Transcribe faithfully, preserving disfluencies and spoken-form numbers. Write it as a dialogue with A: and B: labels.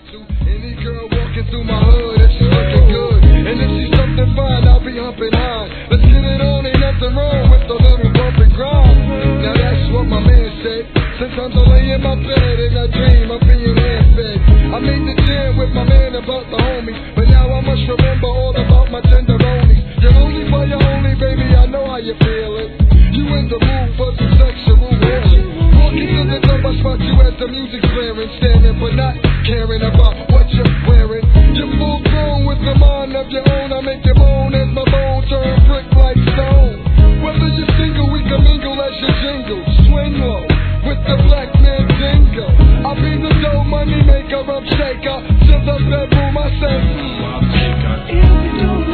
A: to any girl walking through my hood if she's looking good. And if she's something fine, I'll be humping high. Let's get it on, ain't nothing wrong with the little bump and grind. Now that's what my man said. Sometimes I lay in my bed and I dream I'm being hand-fed. I made the jam with my man about the homies, but now I must remember all about my tenderonies. You're only for your only, baby, I know how you feel it. You in the mood for some sexual healing. Walking to the door, I spot you as the music's blaring, staring but not caring about what you're wearing. You're full grown with the mind of your own. I make you moan as my bones turn brick like stone. Whether you're single, we can mingle as you jingle. Swing low with the black man jingle. I be the dough money maker, I'm shaker. To the bedroom I say, ooh, I'll take her.